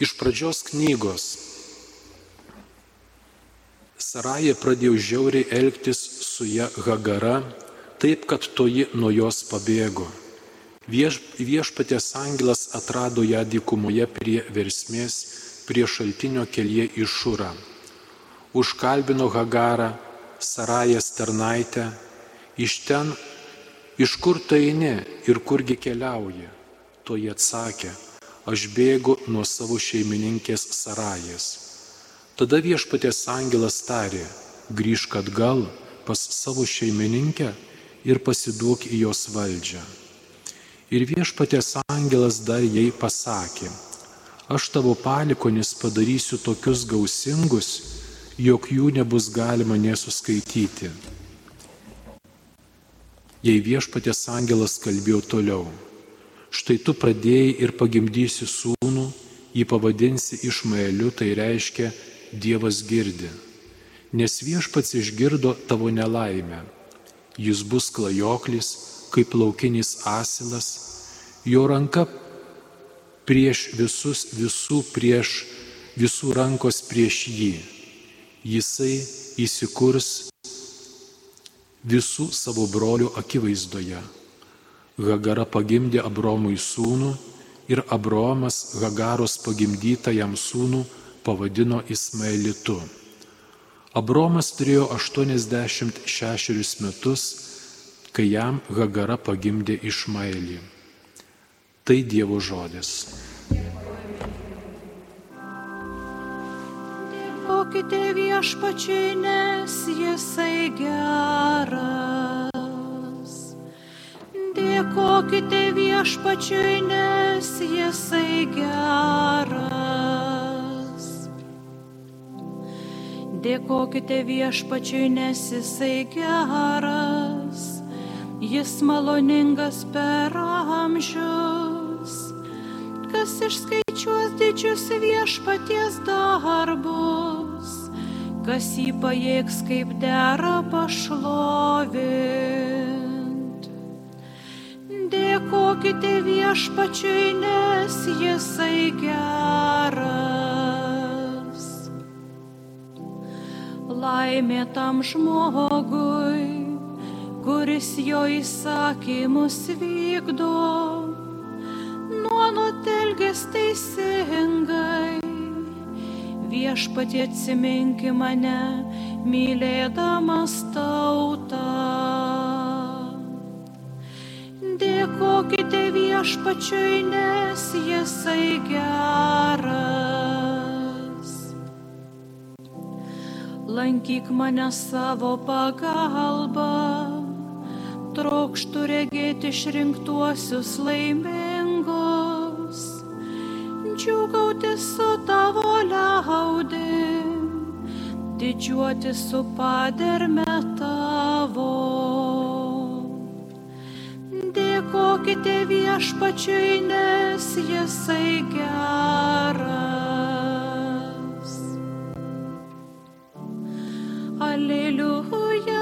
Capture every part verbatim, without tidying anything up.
Iš pradžios knygos. Saraja pradėjo žiauriai elgtis su ja Hagara, taip, kad toji nuo jos pabėgo. Vieš, viešpaties angelas atrado ją dykumoje prie versmės, prie šaltinio kelyje į Šurą. Užkalbino Hagarą, Sarajas tarnaitę, iš ten, iš kur tu eini ir kurgi keliauji? Toji atsakė, aš bėgu nuo savo šeimininkės Sarajas. Tada viešpaties angelas tarė, grįžk atgal pas savo šeimininkę ir pasiduok į jos valdžią. Ir viešpaties angelas dar jai pasakė, aš tavo palikonis padarysiu tokius gausingus, jog jų nebus galima nesuskaityti. Jei viešpaties angelas kalbėjo toliau, štai tu pradėjai ir pagimdysi sūnų, jį pavadinsi Išmaeliu, tai reiškia Dievas girdi, nes viešpats išgirdo tavo nelaimę. Jis bus klajoklis, kaip laukinis asilas, jo ranka prieš visus, visų prieš, visų rankos prieš jį. Jisai įsikurs visų savo brolių akivaizdoje. Hagara pagimdė Abromui sūnų ir Abromas Hagaros pagimdytą jam sūnų pavadino Ismaelitu. Abromas turėjo aštuoniasdešimt šešerius metus, kai jam Hagara pagimdė Išmaelį. Tai Dievo žodis. Dėkokite viešpačiui, nes jisai geras. Dėkokite viešpačiui, nes jisai geras. Dėkokite viešpačiui, nes jisai geras. Jis maloningas per amžius. Kas išskaičiuos didžius viešpaties darbus, kas jį pajėgs kaip dera pašlovint. Dėkokite viešpačiui, nes jisai geras. Laimė tam žmogui, kuris jo įsakymus vykdo, nuolat elgias teisingai. Viešpatie atsiminki mane, mylėdamas tautą. Dėkokite viešpačiui, nes jisai geras. Lankyk mane savo pagalba, trokštu regėti išrinktuosius laimingus, džiūgauti su tavo liaudim, didžiuoti su paderme tavo. Dėkokite viešpačiui, nes jisai geras. Aleliuja.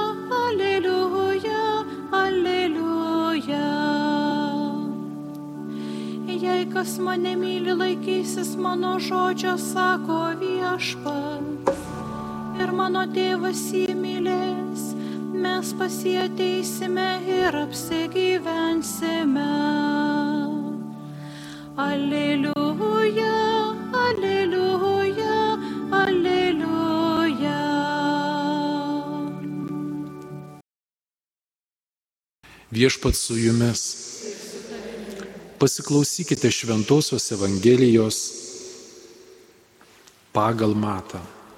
Jei kas mane myli, laikysis mano žodžio, sako viešpats, ir mano tėvas jį mylės, mes pas jį ateisime ir apsigyvensime. Aleliuja, aleliuja, aleliuja. Viešpats su jumis. Pasiklausykite Šventosios Evangelijos pagal Matą.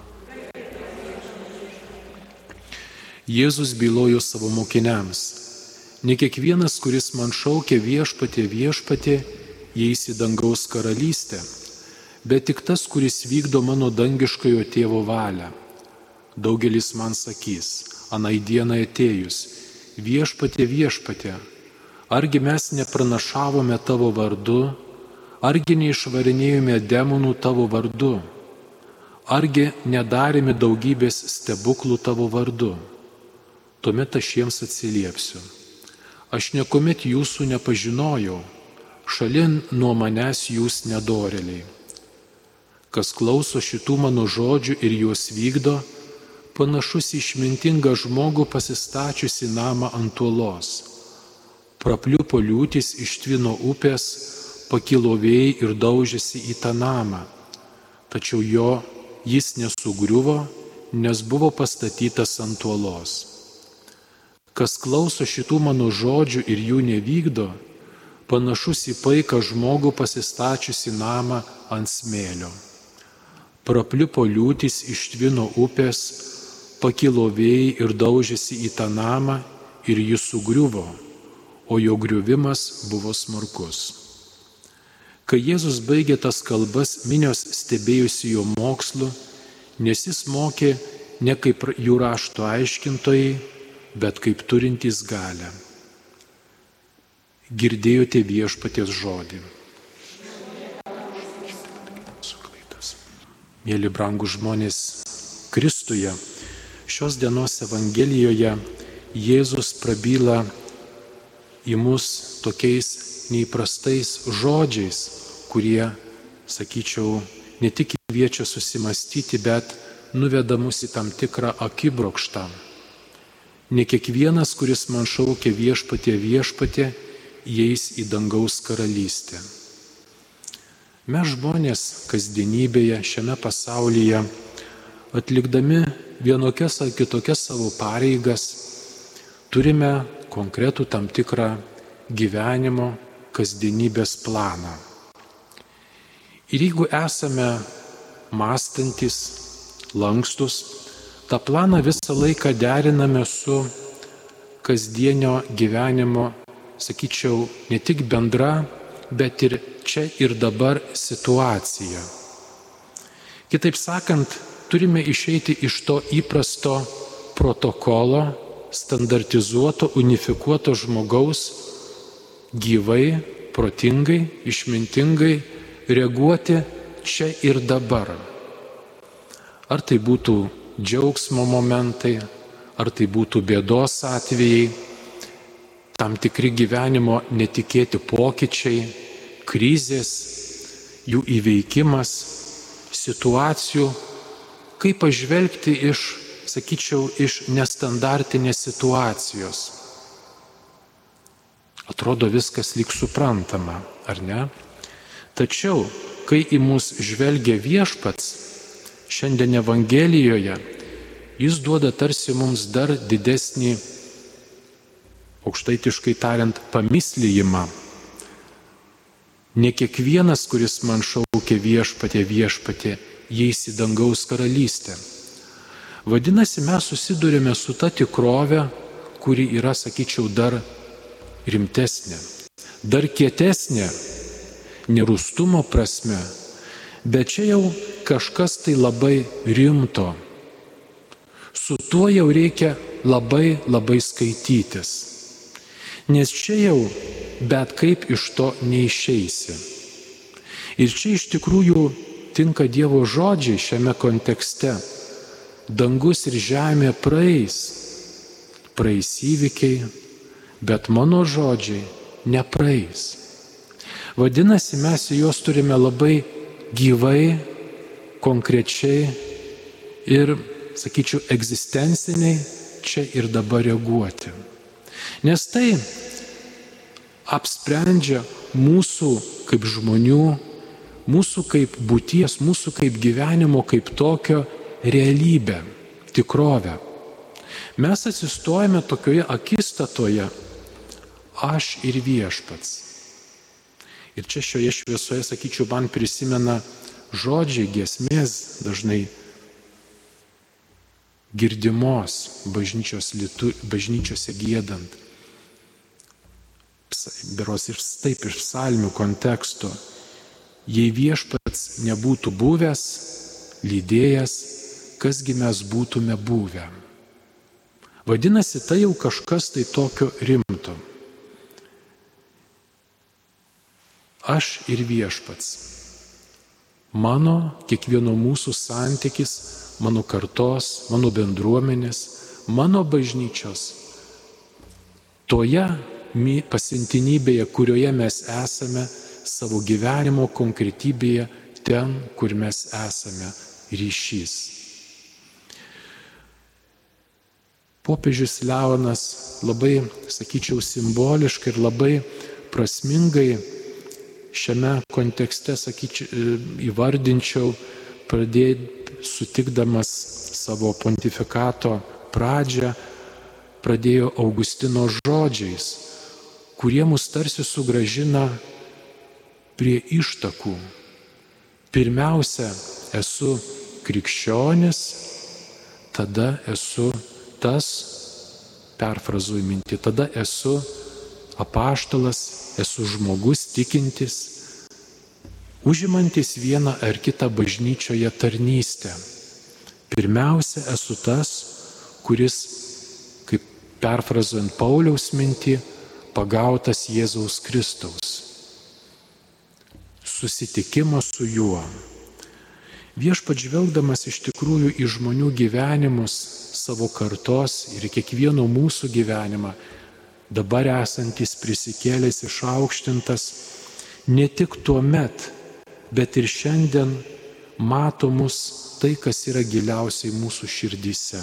Jėzus bylojo savo mokiniams, ne kiekvienas, kuris man šaukia viešpatie, viešpatie, įeis į dangaus karalystę, bet tik tas, kuris vykdo mano dangiškojo tėvo valią. Daugelis man sakys, anai dienai atėjus, viešpatie, viešpatie, argi mes nepranašavome tavo vardu, argi neišvarinėjome demonų tavo vardu, argi nedarėme daugybės stebuklų tavo vardu. Tuomet aš jiems atsiliepsiu. Aš niekuomet jūsų nepažinojau, šalin nuo manęs jūs nedorėliai. Kas klauso šitų mano žodžių ir juos vykdo, panašus į išmintingą žmogų pasistačiusi namą ant uolos. Prapliupo liūtis, ištvino upės, pakilo vėjai ir daužėsi į tą namą. Tačiau jo jis nesugriuvo, nes buvo pastatytas ant uolos. Kas klauso šitų mano žodžių ir jų nevykdo, panašus į paiką žmogų pasistačiusi namą ant smėlio. Prapliupo liūtis, ištvino upės, pakilo vėjai ir daužėsi į tą namą ir jis sugriuvo, o jo griuvimas buvo smarkus. Kai Jėzus baigė tas kalbas, minios stebėjusi jo mokslu, nes jis mokė ne kaip jų rašto aiškintojai, bet kaip turintys galią. Girdėjote viešpaties žodį. Mėly brangūs žmonės Kristuje, šios dienos Evangelijoje Jėzus prabyla į mus tokiais neįprastais žodžiais, kurie, sakyčiau, ne tik kviečia susimastyti, bet nuveda mus į tam tikrą akibrokštą. Ne kiekvienas, kuris man šaukia viešpatie, viešpatie, įeis į dangaus karalystę. Mes žmonės kasdienybėje šiame pasaulyje, atlikdami vienokias ar kitokias savo pareigas, turime konkretų tam tikrą gyvenimo kasdienybės planą. Ir jeigu esame mąstantis, lankstus, tą planą visą laiką deriname su kasdienio gyvenimo, sakyčiau, ne tik bendra, bet ir čia ir dabar situacija. Kitaip sakant, turime išeiti iš to įprasto protokolo, standartizuoto, unifikuoto žmogaus, gyvai, protingai, išmintingai reaguoti čia ir dabar. Ar tai būtų džiaugsmo momentai, ar tai būtų bėdos atvejai, tam tikri gyvenimo netikėti pokyčiai, krizės, jų įveikimas, situacijų, kaip pažvelgti iš, sakyčiau, iš nestandartinės situacijos. Atrodo viskas lyg suprantama, ar ne? Tačiau, kai į mus žvelgia viešpats, šiandien Evangelijoje, jis duoda tarsi mums dar didesnį, aukštaitiškai tariant, pamislijimą. Ne kiekvienas, kuris man šaukia viešpatie, viešpatie, įeis į dangaus karalystę. Vadinasi, mes susidurime su ta tikrove, kuri yra, sakyčiau, dar rimtesnė, dar kietesnė, nerūstumo prasme, bet čia jau kažkas tai labai rimto. Su tuo jau reikia labai labai skaitytis. Nes čia jau bet kaip iš to neišeisi. Ir čia iš tikrųjų tinka Dievo žodžiai šiame kontekste. Dangus ir žemė praeis, praeis įvykiai, bet mano žodžiai nepraeis. Vadinasi, mes į juos turime labai gyvai, konkrečiai ir, sakyčiau, egzistenciniai čia ir dabar reaguoti. Nes tai apsprendžia mūsų kaip žmonių, mūsų kaip būties, mūsų kaip gyvenimo, kaip tokio realybę, tikrovę. Mes atsistojame tokioje akistatoje, aš ir viešpats. Ir čia šioje šviesoje, sakyčiau, man prisimena žodžiai giesmės dažnai girdimos bažnyčios litu, bažnyčiose giedant. Beros iš taip iš psalmių konteksto. Jei viešpats nebūtų buvęs, lydėjęs, kasgi mes būtume buvę. Vadinasi, tai jau kažkas tai tokio rimto. Aš ir viešpats. Mano, kiekvieno mūsų santykis, mano kartos, mano bendruomenės, mano bažnyčios. Toje pasiuntinybėje, kurioje mes esame, savo gyvenimo konkretybėje ten, kur mes esame, ryšys. Popiežius Leonas labai, sakyčiau, simboliškai ir labai prasmingai šiame kontekste, sakyčiau, įvardinčiau, pradėjai sutikdamas savo pontifikato pradžią, pradėjo Augustino žodžiais, kurie mus tarsi sugrąžina prie ištakų. Pirmiausia, esu krikščionis, tada esu tas, perfrazuoju mintį, tada esu apaštalas, esu žmogus tikintis, užimantis vieną ar kitą bažnyčioje tarnystę. Pirmiausia, esu tas, kuris, kaip perfrazuojant Pauliaus mintį, pagautas Jėzaus Kristaus. Susitikimo su juo. Viešpats žvelgdamas iš tikrųjų į žmonių gyvenimus, savo kartos ir kiekvieno mūsų gyvenimą, dabar esantis prisikėlęs išaukštintas, ne tik tuo met, bet ir šiandien mato mus tai, kas yra giliausiai mūsų širdyse.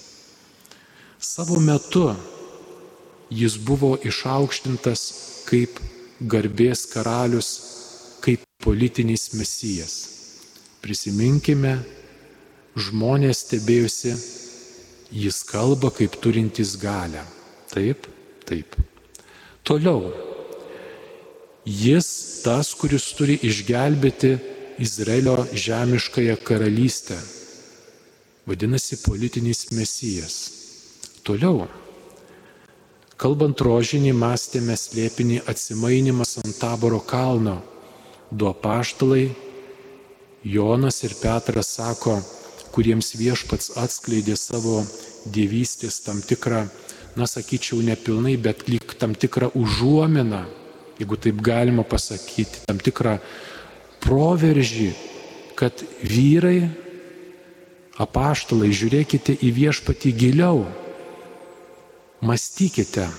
Savo metu jis buvo išaukštintas kaip garbės karalius, kaip politinis mesijas. Prisiminkime, žmonės stebėjusi, jis kalba kaip turintis galią. Taip, taip. Toliau, jis tas, kuris turi išgelbėti Izraelio žemiškąją karalystę. Vadinasi, politinis mesijas. Toliau, kalbant rožinį, mąstėme slėpinį atsimainimas ant Taboro kalno. Du apaštalai, Jonas ir Petras sako, kuriems viešpats atskleidė savo dievystės tam tikrą, na sakyčiau, nepilnai, bet lyg tam tikrą užuominą, jeigu taip galima pasakyti, tam tikrą proveržį, kad vyrai, apaštalai, žiūrėkite į viešpatį giliau, mąstykite.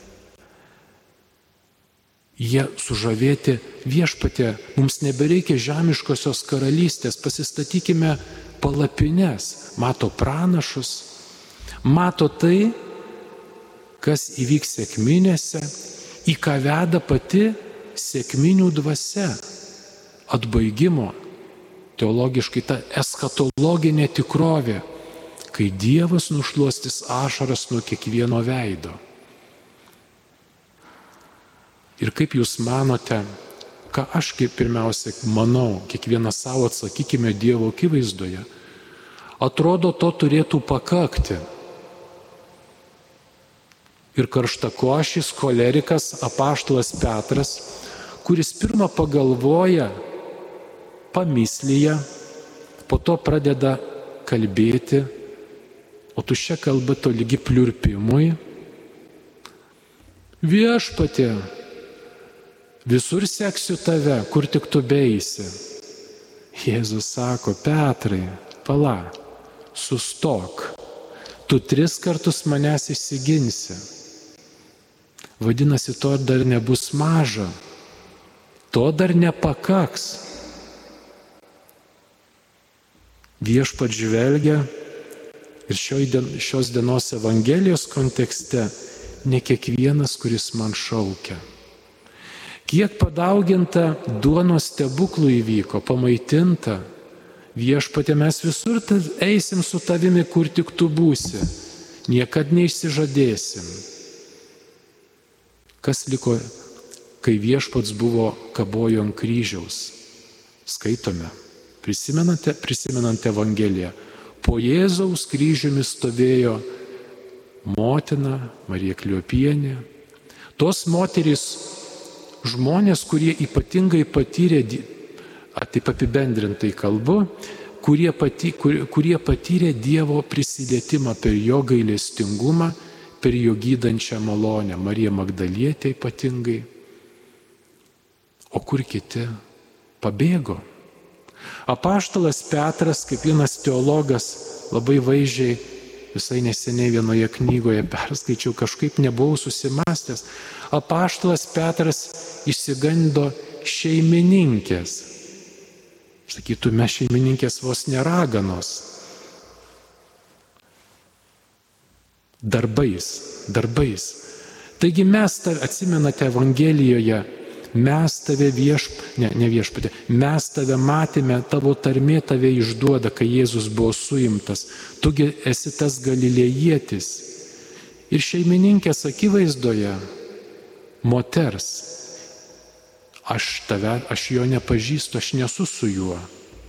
Jie sužavėti viešpatė, mums nebereikia žemiškosios karalystės, pasistatykime palapines, mato pranašus, mato tai, kas įvyks sekminėse, į ką veda pati sekminių dvasia, atbaigimo, teologiškai ta eschatologinė tikrovė, kai Dievas nušluostys ašaras nuo kiekvieno veido. Ir kaip jūs manote, ką aš kaip pirmiausia manau, kiekvieną savo atsakykime Dievo akivaizdoje, atrodo, to turėtų pakakti. Ir karštakošis kolerikas apaštalas Petras, kuris pirmą pagalvoja, pamyslyje, po to pradeda kalbėti, o tuščia kalba tolygi pliurpimui. Viešpatie, visur seksiu tave, kur tik tu beisi. Jėzus sako, Petrai, pala, sustok, tu tris kartus manęs išsiginsi. Vadinasi, to dar nebus maža, to dar nepakaks. Viešpats žvelgia ir šios dienos Evangelijos kontekste ne kiekvienas, kuris man šaukia. Kiek padauginta duonos stebuklų įvyko, pamaitinta. Viešpatie, mes visur eisim su tavimi, kur tik tu būsi. Niekad neišsižadėsim. Kas liko, kai viešpats buvo kabojo ant kryžiaus? Skaitome. Prisimenate, prisimenant Evangeliją. Po Jėzaus kryžiumi stovėjo motina Marija Kliopienė. Tos moterys, žmonės, kurie ypatingai patyrė, taip apibendrintai kalbu, kurie, paty, kur, kurie patyrė Dievo prisilietimą per jo gailestingumą, per jo gydančią malonę. Marija Magdalietė ypatingai. O kur kiti? Pabėgo. Apaštalas Petras, kaip vienas teologas, labai vaizdžiai, visai neseniai vienoje knygoje perskaičiau, kažkaip nebuvau susimastęs. Apaštalas Petras išsigando šeimininkės. Sakytume, šeimininkės vos neraganos. Darbais, darbais. Taigi mes, atsimenate Evangelijoje, mes tave viešp... ne, ne viešpatė, mes tave matėme, tavo tarmė tave išduoda, kai Jėzus buvo suimtas. Tugi esi tas galilėjietis. Ir šeimininkės akivaizdoje, moters, aš tave, aš jo nepažįstu, aš nesu su juo.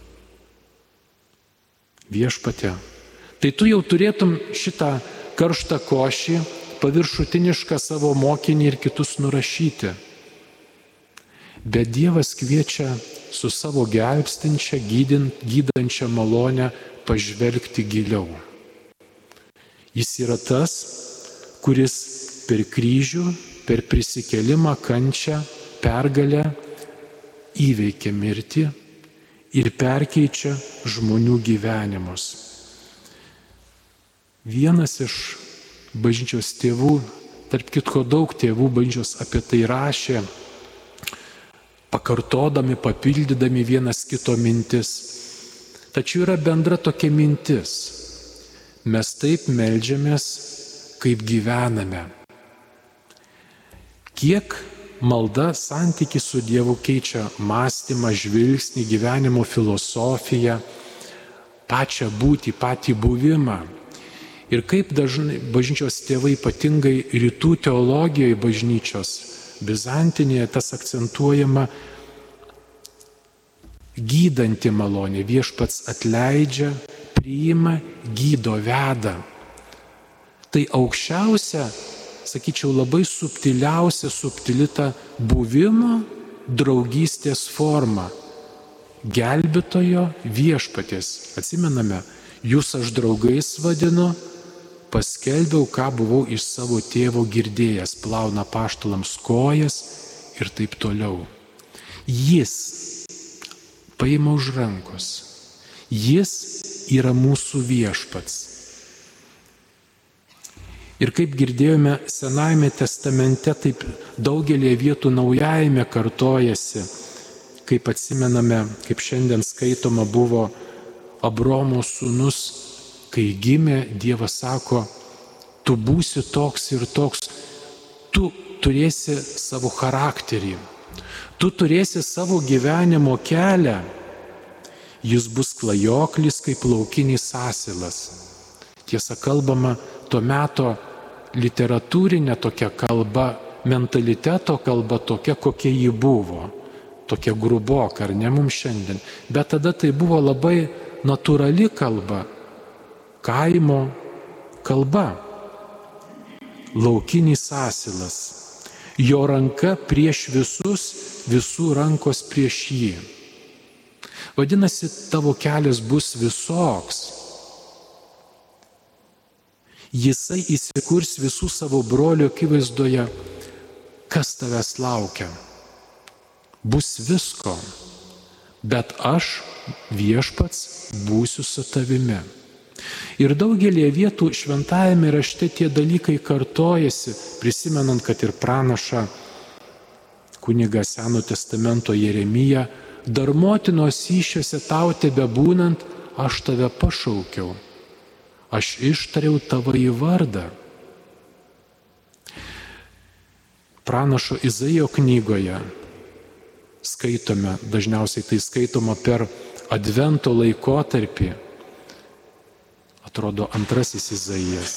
Viešpatė. Tai tu jau turėtum šitą karštą košį, paviršutinišką savo mokinį ir kitus nurašyti. Bet Dievas kviečia su savo gelbstinčia, gydančia malone pažvelgti giliau. Jis yra tas, kuris per kryžių, per prisikėlimą, kančią, pergalę įveikia mirtį ir perkeičia žmonių gyvenimus. Vienas iš bažnyčios tėvų, tarp kitko daug tėvų bažnyčios apie tai rašė, pakartodami, papildydami vienas kito mintis. Tačiau yra bendra tokia mintis. Mes taip meldžiamės, kaip gyvename. Kiek malda, santykis su Dievu keičia mąstymą, žvilgsnį, gyvenimo filosofiją, pačią būtį, patį buvimą. Ir kaip dažnai bažnyčios tėvai, ypatingai rytų teologijoje bažnyčios, Bizantinėje, tas akcentuojama gydanti malonė. Viešpats atleidžia, priima, gydo, veda. Tai aukščiausia, sakyčiau, labai subtiliausia, subtilita buvimo draugystės forma. Gelbėtojo viešpaties. Atsimename, jūs aš draugais vadinu, paskelbiau, ką buvau iš savo tėvo girdėjęs, plauna apaštalams kojas ir taip toliau. Jis paima už rankos. Jis yra mūsų viešpats. Ir kaip girdėjome Senajame testamente, taip daugelį vietų Naujajame kartojasi, kaip atsimename, kaip šiandien skaitoma buvo Abraomo sūnus, kai gimė, Dievas sako, tu būsi toks ir toks, tu turėsi savo charakterį, tu turėsi savo gyvenimo kelią, jis bus klajoklis kaip laukinis asilas. Tiesa, kalbama tuo meto literatūrinė tokia kalba, mentaliteto kalba tokia, kokia ji buvo, tokia gruboka, ar ne mums šiandien, bet tada tai buvo labai natūrali kalba, kaimo kalba, laukinis asilas, jo ranka prieš visus, visų rankos prieš jį. Vadinasi, tavo kelias bus visoks. Jisai įsikurs visų savo brolių akivaizdoje, kas tavęs laukia. Bus visko, bet aš, viešpats, būsiu su tavimi. Ir daugelį vietų šventajame rašte tie dalykai kartojasi, prisimenant, kad ir pranašą kunigą Seno testamento Jeremiją, dar motinos įsčiose tau tebebūnant, aš tave pašaukiau, aš ištariau tavo į vardą. Pranašo Izaijo knygoje skaitome, dažniausiai tai skaitoma per Advento laikotarpį, atrodo antrasis Izaijas.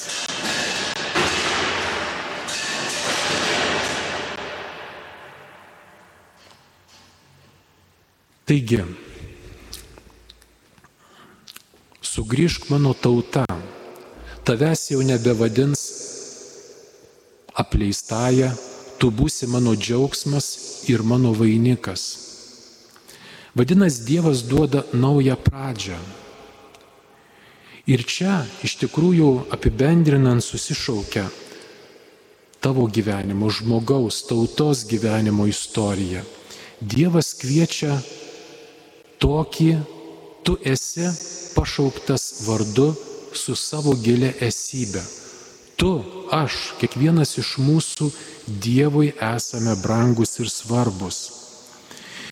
Taigi, sugrįžk mano tauta, tavęs jau nebevadins apleistąja, tu būsi mano džiaugsmas ir mano vainikas. Vadinasi, Dievas duoda naują pradžią. Ir čia iš tikrųjų apibendrinant susišaukia tavo gyvenimo, žmogaus, tautos gyvenimo istorija. Dievas kviečia tokį, tu esi pašauktas vardu su savo gilia esybe. Tu, aš, kiekvienas iš mūsų Dievui esame brangus ir svarbus.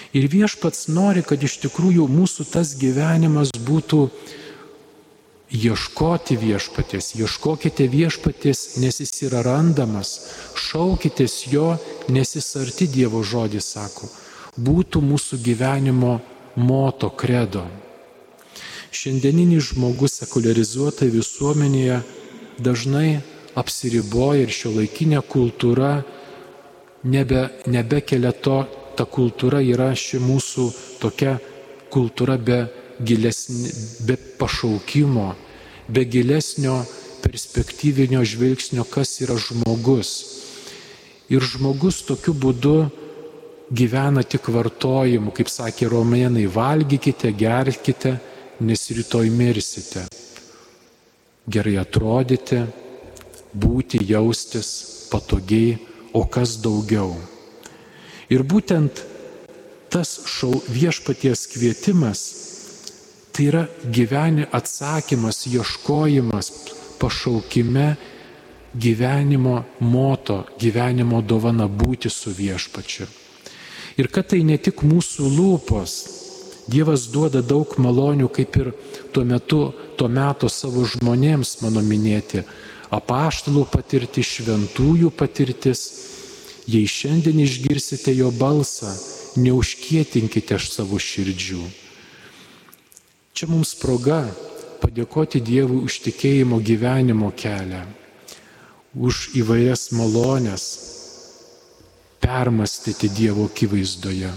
Ir Viešpats nori, kad iš tikrųjų mūsų tas gyvenimas būtų ieškoti Viešpaties, ieškokite Viešpaties, nes jis yra randamas, šaukitės jo, nes jis arti, Dievo žodis sako, būtų mūsų gyvenimo moto, kredo. Šiandieninis žmogus sekuliarizuotai visuomenėje dažnai apsiriboja ir šiuolaikinė kultūra nebe, nebekelia to, ta kultūra yra ši mūsų tokia kultūra be, gilesni, be pašaukimo, be gilesnio perspektyvinio žvilgsnio, kas yra žmogus. Ir žmogus tokiu būdu gyvena tik vartojimu, kaip sakė romėnai, valgykite, gerkite, nes rytoj mirsite. Gerai atrodyti, būti, jaustis patogiai, o kas daugiau. Ir būtent tas šau Viešpaties kvietimas, tai yra gyveni atsakymas, ieškojimas, pašaukime gyvenimo moto, gyvenimo dovana būti su Viešpačiu. Ir kad tai ne tik mūsų lūpos, Dievas duoda daug malonių, kaip ir tuo metu, tuo metu savo žmonėms, mano minėti, apaštalų patirti, šventųjų patirtis. Jei šiandien išgirsite jo balsą, neužkietinkite savo širdžių. Čia mums proga padėkoti Dievui už tikėjimo gyvenimo kelią, už įvairias malonės, permastyti Dievo akivaizdoje,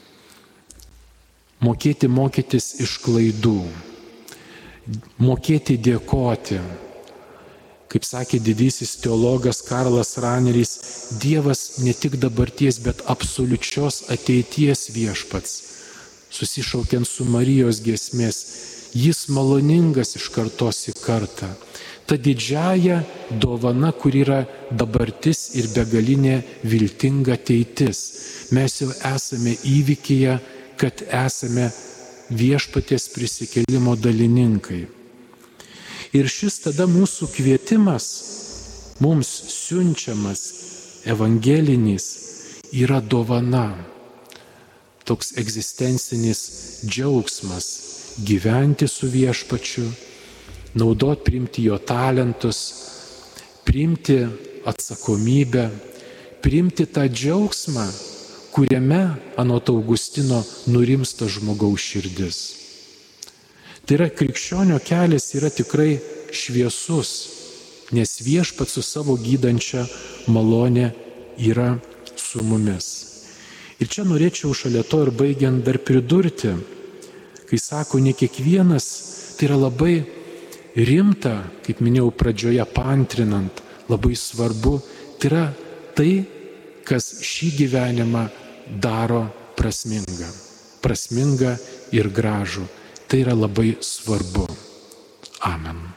mokėti mokytis iš klaidų, mokėti dėkoti. Kaip sakė didysis teologas Karlas Raneris, Dievas ne tik dabarties, bet absoliučios ateities viešpats. Susišaukiant su Marijos giesmės, jis maloningas iš kartos į kartą. Ta didžiaja dovana, kur yra dabartis ir begalinė viltinga ateitis. Mes jau esame įvykyje, kad esame viešpaties prisikėlimo dalininkai. Ir šis tada mūsų kvietimas, mums siunčiamas, evangelinis, yra dovana. Toks egzistencinis džiaugsmas gyventi su viešpačiu, naudot, priimti jo talentus, priimti atsakomybę, priimti tą džiaugsmą, kuriame, anot Augustino, nurimsta žmogaus širdis. Tai yra, krikščionio kelias yra tikrai šviesus, nes viešpats su savo gydančia malonė yra su mumis. Ir čia norėčiau šalia to ir baigiant dar pridurti, kai sako, ne kiekvienas, tai yra labai rimta, kaip minėjau pradžioje, paantrinant, labai svarbu, tai yra tai, kas šį gyvenimą daro prasmingą, prasmingą ir gražų. Tai yra labai svarbu. Amen.